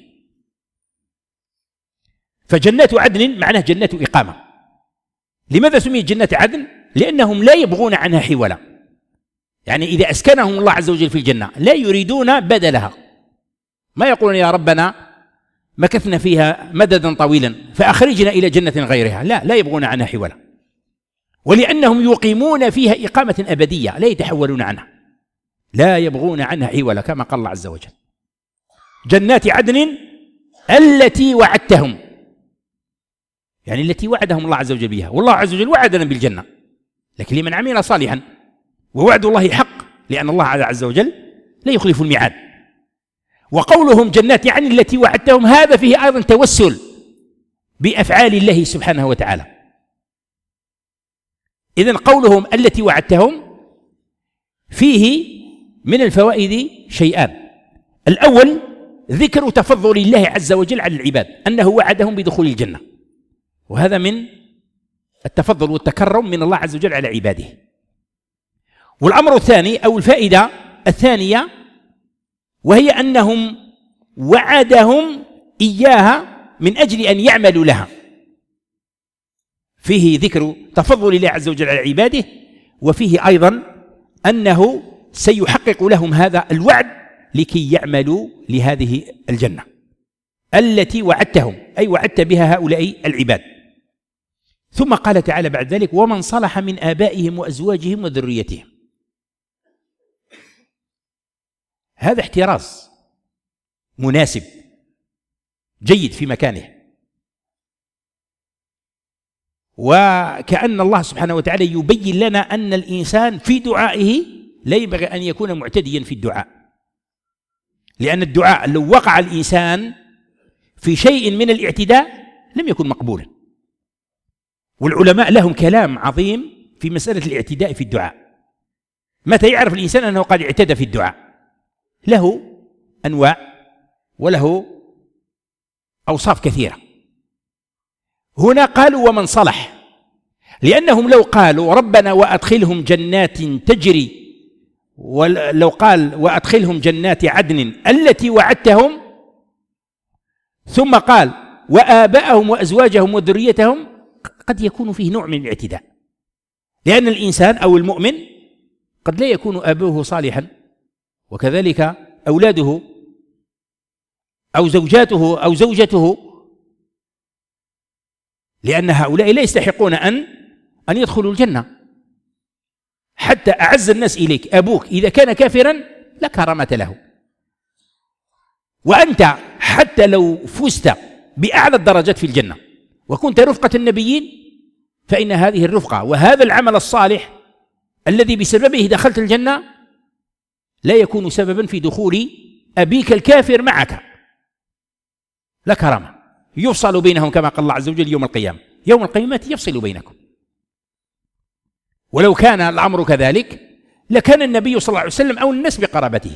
فجنات عدن معناه جنات إقامة. لماذا سميت جنات عدن؟ لأنهم لا يبغون عنها حولا، يعني إذا أسكنهم الله عز وجل في الجنة لا يريدون بدلها، ما يقولون يا ربنا مكثنا فيها مددا طويلا فأخرجنا إلى جنة غيرها، لا يبغون عنها حولا، ولأنهم يقيمون فيها إقامة أبدية لا يتحولون عنها، لا يبغون عنها حولا كما قال الله عز وجل جنات عدن التي وعدتهم، يعني التي وعدهم الله عز وجل بها. والله عز وجل وعدنا بالجنة لكن لمن عمل صالحا، ووعد الله حق لأن الله عز وجل لا يخلف الميعاد. وقولهم جنات يعني التي وعدتهم هذا فيه أيضا توسل بأفعال الله سبحانه وتعالى. إذن قولهم التي وعدتهم فيه من الفوائد شيئان. الأول ذكر تفضل الله عز وجل على العباد، أنه وعدهم بدخول الجنة، وهذا من التفضل والتكرم من الله عز وجل على عباده. والأمر الثاني أو الفائدة الثانية وهي أنهم وعدهم إياها من أجل أن يعملوا لها، فيه ذكر تفضل الله عز وجل على عباده، وفيه أيضا أنه سيحقق لهم هذا الوعد لكي يعملوا لهذه الجنة التي وعدتهم، أي وعدت بها هؤلاء العباد. ثم قال تعالى بعد ذلك ومن صلح من آبائهم وأزواجهم وذريتهم. هذا احتراز مناسب جيد في مكانه، وكأن الله سبحانه وتعالى يبين لنا أن الإنسان في دعائه لا ينبغي أن يكون معتديا في الدعاء، لأن الدعاء لو وقع الإنسان في شيء من الاعتداء لم يكن مقبولا. والعلماء لهم كلام عظيم في مسألة الاعتداء في الدعاء. متى يعرف الإنسان أنه قد اعتدى في الدعاء؟ له أنواع وله أوصاف كثيرة. هنا قالوا ومن صلح، لأنهم لو قالوا ربنا وأدخلهم جنات تجري، ولو قال وأدخلهم جنات عدن التي وعدتهم، ثم قال وآباءهم وأزواجهم وذريتهم، قد يكون فيه نوع من الاعتداء، لأن الإنسان أو المؤمن قد لا يكون أبوه صالحا، وكذلك أولاده أو زوجاته أو زوجته، لأن هؤلاء لا يستحقون أن يدخلوا الجنة. حتى أعز الناس إليك أبوك إذا كان كافرا لا كرامة له، وأنت حتى لو فزت بأعلى الدرجات في الجنة وكنت رفقة النبيين، فإن هذه الرفقة وهذا العمل الصالح الذي بسببه دخلت الجنة لا يكون سببا في دخول أبيك الكافر معك، لا كرامة. يفصل بينهم كما قال الله عز وجل يوم القيامة، يوم القيامة يفصل بينكم. ولو كان الأمر كذلك لكان النبي صلى الله عليه وسلم أولى الناس بقرابته.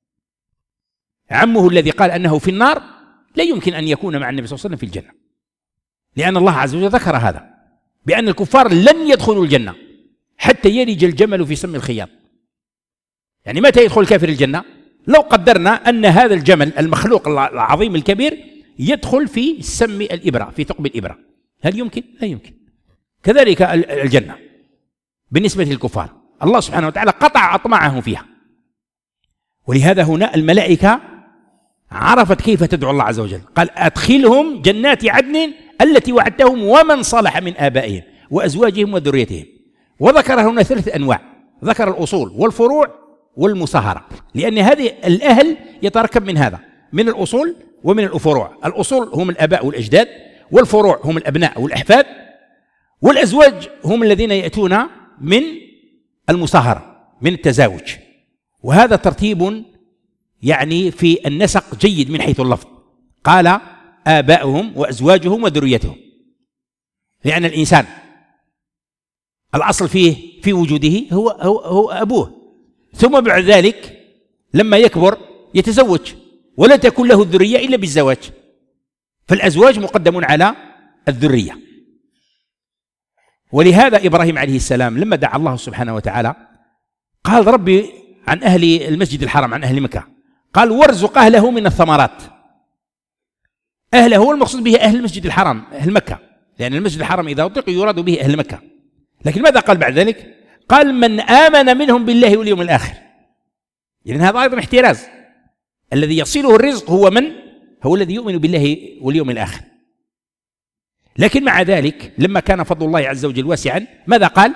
عمه الذي قال أنه في النار لا يمكن أن يكون مع النبي صلى الله عليه وسلم في الجنة، لأن الله عز وجل ذكر هذا بأن الكفار لن يدخلوا الجنة حتى يلج الجمل في سم الخياط. يعني متى يدخل الكافر الجنة؟ لو قدرنا أن هذا الجمل المخلوق العظيم الكبير يدخل في سم الإبرة، في ثقب الإبرة، هل يمكن؟ لا يمكن. كذلك الجنة بالنسبة للكفار الله سبحانه وتعالى قطع أطماعهم فيها، ولهذا هنا الملائكة عرفت كيف تدعو الله عز وجل، قال أدخلهم جنات عدن التي وعدتهم ومن صلح من آبائهم وأزواجهم وذريتهم. وذكر هنا 3 أنواع، ذكر الأصول والفروع والمصاهرة، لأن هذه الأهل يتركب من هذا، من الأصول ومن الفروع. الأصول هم الآباء والأجداد، والفروع هم الأبناء والأحفاد، والأزواج هم الذين يأتون من المصاهرة، من التزاوج. وهذا ترتيب يعني في النسق جيد من حيث اللفظ، قال آباؤهم وأزواجهم وذريتهم، لأن الإنسان الأصل فيه في وجوده هو أبوه، ثم بعد ذلك لما يكبر يتزوج ولا تكون له الذرية إلا بالزواج، فالأزواج مقدم على الذرية. ولهذا إبراهيم عليه السلام لما دعا الله سبحانه وتعالى قال ربي عن أهل المسجد الحرام، عن أهل مكة، قال وارزق أهله من الثمرات. أهله هو المقصود به أهل المسجد الحرام، أهل مكة، لأن المسجد الحرام إذا أطلق يراد به أهل مكة. لكن ماذا قال بعد ذلك؟ قال من آمن منهم بالله واليوم الآخر. يعني هذا أيضا احتراز، الذي يصله الرزق هو الذي يؤمن بالله واليوم الآخر. لكن مع ذلك لما كان فضل الله عز وجل واسعا ماذا قال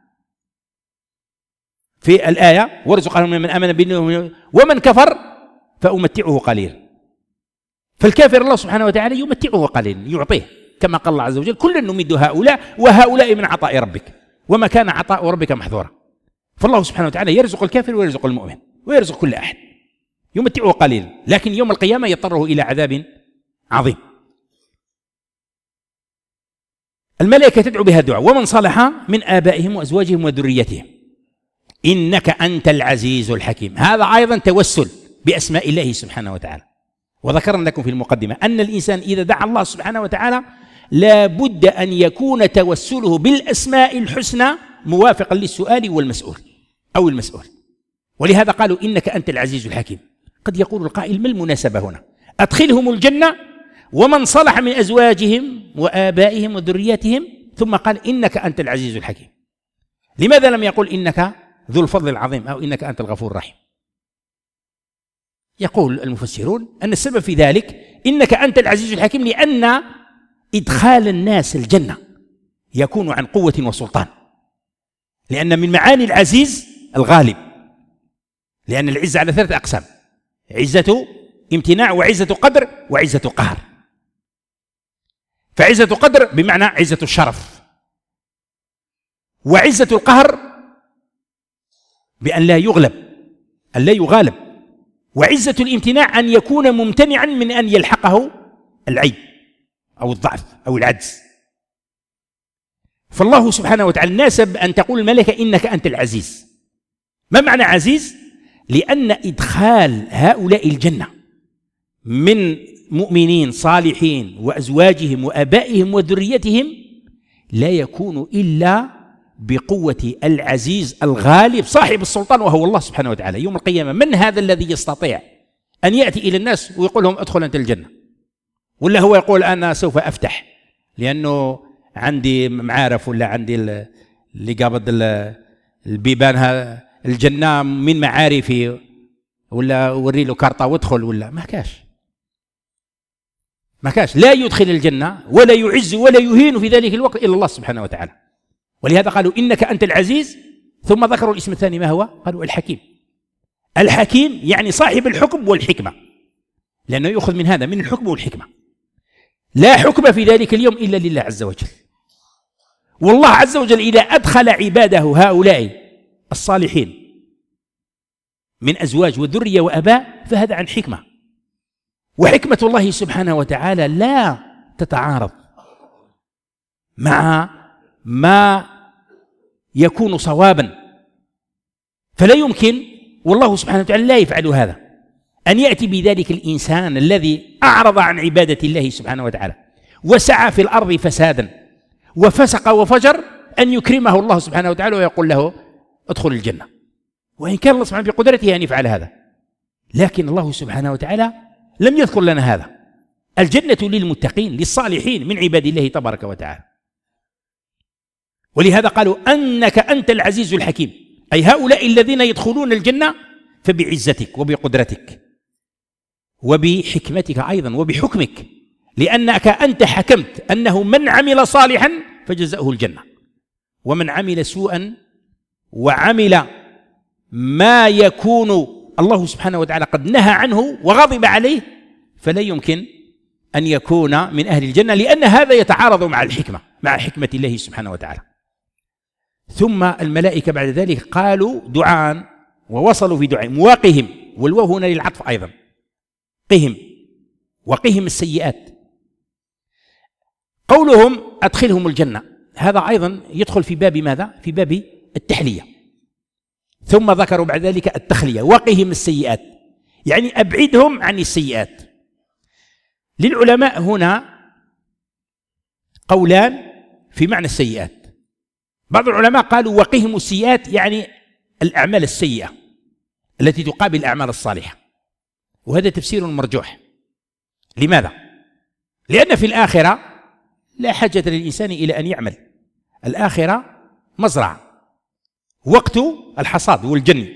في الآية؟ وارزق أهله من آمن بالله ومن كفر فأمتعه قليلا. فالكافر الله سبحانه وتعالى يمتعه قليلا، يعطيه، كما قال الله عز وجل كلا نمد هؤلاء وهؤلاء من عطاء ربك وما كان عطاء ربك محظورا. فالله سبحانه وتعالى يرزق الكافر ويرزق المؤمن ويرزق كل أحد، يمتعه قليلا، لكن يوم القيامة يضطره إلى عذاب عظيم. الملائكة تدعو بها الدعاء ومن صلح من آبائهم وأزواجهم وذريتهم إنك أنت العزيز الحكيم. هذا أيضا توسل بأسماء الله سبحانه وتعالى. وذكرنا لكم في المقدمة أن الإنسان إذا دعا الله سبحانه وتعالى لا بد أن يكون توسله بالأسماء الحسنى موافقا للسؤال والمسؤول أو المسؤول. ولهذا قالوا إنك أنت العزيز الحكيم. قد يقول القائل ما المناسبة هنا؟ أدخلهم الجنة ومن صلح من أزواجهم وآبائهم وذرياتهم، ثم قال إنك أنت العزيز الحكيم. لماذا لم يقل إنك ذو الفضل العظيم أو إنك أنت الغفور الرحيم؟ يقول المفسرون أن السبب في ذلك إنك أنت العزيز الحكيم لأن إدخال الناس الجنة يكون عن قوة وسلطان، لأن من معاني العزيز الغالب، لأن العزة على 3 أقسام: عزة امتناع وعزة قدر وعزة قهر. فعزة قدر بمعنى عزة الشرف، وعزة القهر بأن لا يغلب، أن لا يغالب، وعزة الامتناع أن يكون ممتنعا من أن يلحقه العيب أو الضعف أو العجز. فالله سبحانه وتعالى ناسب أن تقول الملائكة إنك أنت العزيز. ما معنى عزيز؟ لأن إدخال هؤلاء الجنة من مؤمنين صالحين وأزواجهم وآبائهم وذريتهم لا يكون إلا بقوة العزيز الغالب صاحب السلطان، وهو الله سبحانه وتعالى. يوم القيامة من هذا الذي يستطيع أن يأتي إلى الناس ويقول لهم ادخل أنت الجنة؟ ولا هو يقول أنا سوف أفتح لأنه عندي معارف، ولا عندي اللي قابض البيبان الجنة من معارفي، ولا أوري له كارطة وادخل، ولا ما كاش لا يدخل الجنة ولا يعز ولا يهين في ذلك الوقت إلا الله سبحانه وتعالى. ولهذا قالوا إنك أنت العزيز، ثم ذكروا الاسم الثاني ما هو؟ قالوا الحكيم. الحكيم يعني صاحب الحكم والحكمة، لأنه يأخذ من هذا، من الحكم والحكمة. لا حكم في ذلك اليوم إلا لله عز وجل. والله عز وجل إذا أدخل عباده هؤلاء الصالحين من أزواج وذرية وأباء فهذا عن حكمة، وحكمة الله سبحانه وتعالى لا تتعارض مع ما يكون صوابا. فلا يمكن، والله سبحانه وتعالى لا يفعل هذا، أن يأتي بذلك الإنسان الذي أعرض عن عبادة الله سبحانه وتعالى وسعى في الأرض فسادا وفسق وفجر، أن يكرمه الله سبحانه وتعالى ويقول له ادخل الجنة، وإن كان الله سبحانه بقدرته أن يفعل هذا، لكن الله سبحانه وتعالى لم يذكر لنا هذا. الجنة للمتقين للصالحين من عباد الله تبارك وتعالى. ولهذا قالوا أنك أنت العزيز الحكيم، أي هؤلاء الذين يدخلون الجنة فبعزتك وبقدرتك وبحكمتك أيضا وبحكمك، لأنك أنت حكمت أنه من عمل صالحا فجزاؤه الجنة، ومن عمل سوءا وعمل ما يكون الله سبحانه وتعالى قد نهى عنه وغضب عليه فلا يمكن أن يكون من أهل الجنة، لأن هذا يتعارض مع الحكمة، مع حكمة الله سبحانه وتعالى. ثم الملائكة بعد ذلك قالوا دعاء ووصلوا في دعائهم وقهم، والواو هنا للعطف أيضا، قهم وقهم السيئات. قولهم أدخلهم الجنة هذا أيضا يدخل في باب ماذا؟ في باب التحلية. ثم ذكروا بعد ذلك التخلية، وقهم السيئات، يعني أبعدهم عن السيئات. للعلماء هنا قولان في معنى السيئات. بعض العلماء قالوا وقهم السيئات يعني الأعمال السيئة التي تقابل الأعمال الصالحة، وهذا تفسير مرجوح. لماذا؟ لأن في الآخرة لا حاجة للإنسان إلى أن يعمل، الآخرة مزرعة، وقت الحصاد والجني،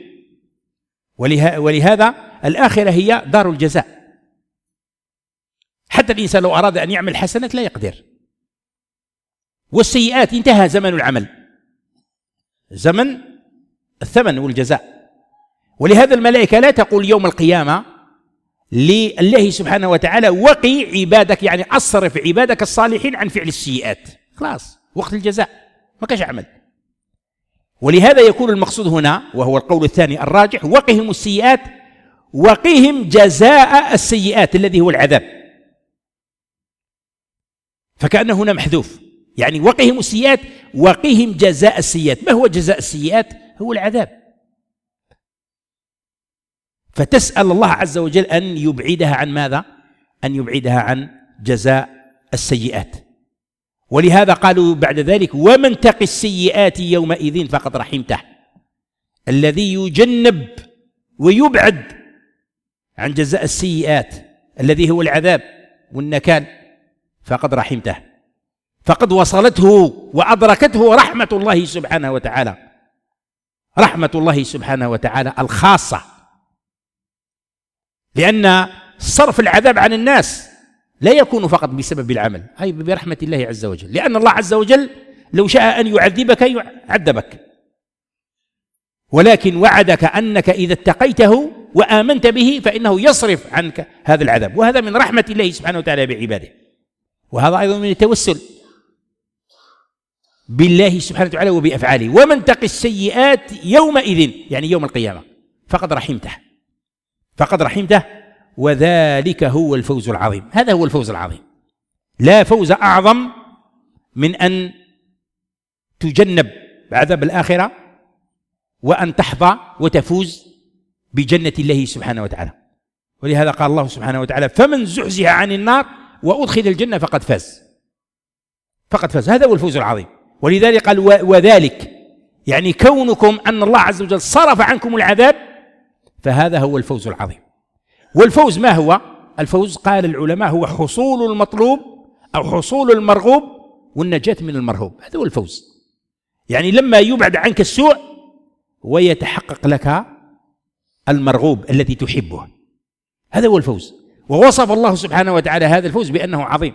ولهذا الآخرة هي دار الجزاء. حتى الإنسان لو أراد أن يعمل حسنات لا يقدر، والسيئات انتهى زمن العمل، زمن الثمن والجزاء. ولهذا الملائكة لا تقول يوم القيامة لله سبحانه وتعالى وقي عبادك، يعني أصرف عبادك الصالحين عن فعل السيئات، خلاص وقت الجزاء ما كاش عمل. ولهذا يكون المقصود هنا، وهو القول الثاني الراجح، وقهم السيئات، وقهم جزاء السيئات الذي هو العذاب. فكأن هنا محذوف، يعني وقهم السيئات وقهم جزاء السيئات. ما هو جزاء السيئات؟ هو العذاب. فتسأل الله عز وجل أن يبعدها عن ماذا؟ أن يبعدها عن جزاء السيئات. ولهذا قالوا بعد ذلك ومن تق السيئات يومئذ فقد رحمته، الذي يجنب ويبعد عن جزاء السيئات الذي هو العذاب والنكال فقد رحمته، فقد وصلته وأدركته رحمة الله سبحانه وتعالى، رحمة الله سبحانه وتعالى الخاصة. لأن صرف العذاب عن الناس لا يكون فقط بسبب العمل، أي برحمة الله عز وجل، لأن الله عز وجل لو شاء أن يعذبك يعذبك، ولكن وعدك أنك إذا اتقيته وآمنت به فإنه يصرف عنك هذا العذاب، وهذا من رحمة الله سبحانه وتعالى بعباده. وهذا أيضا من التوسل بالله سبحانه وتعالى وبأفعاله. ومن تق السيئات يومئذ يعني يوم القيامة فقد رحمته، فقد رحمته، وذلك هو الفوز العظيم. هذا هو الفوز العظيم، لا فوز أعظم من أن تجنب عذاب الآخرة وأن تحظى وتفوز بجنة الله سبحانه وتعالى. ولهذا قال الله سبحانه وتعالى: فمن زحزح عن النار وأدخل الجنة فقد فاز. فقد فاز، هذا هو الفوز العظيم. ولذلك قال: وذلك، يعني كونكم أن الله عز وجل صرف عنكم العذاب، فهذا هو الفوز العظيم. والفوز ما هو؟ الفوز قال العلماء هو حصول المطلوب أو حصول المرغوب والنجاة من المرهوب، هذا هو الفوز. يعني لما يبعد عنك السوء ويتحقق لك المرغوب الذي تحبه، هذا هو الفوز. ووصف الله سبحانه وتعالى هذا الفوز بأنه عظيم،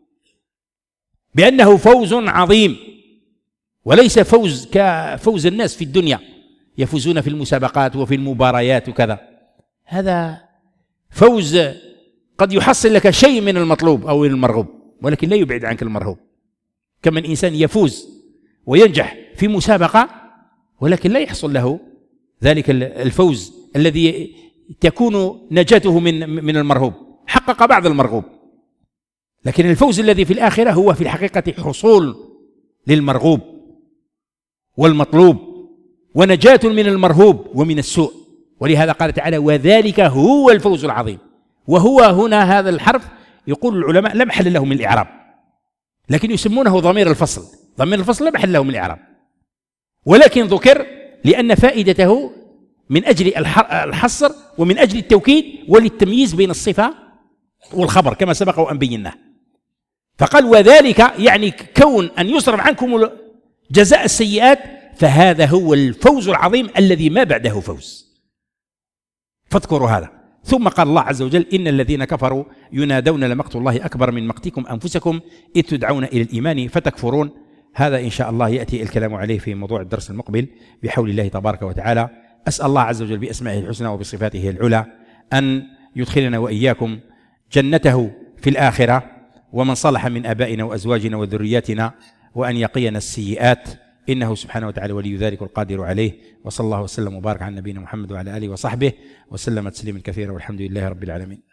بأنه فوز عظيم، وليس فوز كفوز الناس في الدنيا يفوزون في المسابقات وفي المباريات وكذا. هذا فوز قد يحصل لك شيء من المطلوب أو المرغوب، ولكن لا يبعد عنك المرهوب. كما إنسان يفوز وينجح في مسابقة ولكن لا يحصل له ذلك الفوز الذي تكون نجاته من المرهوب، حقق بعض المرغوب، لكن الفوز الذي في الآخرة هو في الحقيقة حصول للمرغوب والمطلوب ونجاة من المرهوب ومن السوء. ولهذا قال تعالى: وذلك هو الفوز العظيم. وهو هنا هذا الحرف يقول العلماء لا محل له من الإعراب، لكن يسمونه ضمير الفصل. ضمير الفصل لا محل له من الإعراب، ولكن ذكر لأن فائدته من أجل الحصر ومن أجل التوكيد وللتمييز بين الصفة والخبر كما سبق وأن بيناه. فقال: وذلك، يعني كون أن يصرف عنكم جزاء السيئات، فهذا هو الفوز العظيم الذي ما بعده فوز. فاذكروا هذا. ثم قال الله عز وجل: إن الذين كفروا ينادون لمقت الله أكبر من مقتكم أنفسكم إذ تدعون إلى الإيمان فتكفرون. هذا إن شاء الله يأتي الكلام عليه في موضوع الدرس المقبل بحول الله تبارك وتعالى. أسأل الله عز وجل بأسمائه الحسنى وبصفاته العلى أن يدخلنا وإياكم جنته في الآخرة، ومن صلح من آبائنا وأزواجنا وذرياتنا، وأن يقينا السيئات، إنه سبحانه وتعالى ولي ذلك القادر عليه. وصلى الله وسلم وبارك على نبينا محمد وعلى آله وصحبه وسلم تسليما كثيرا، والحمد لله رب العالمين.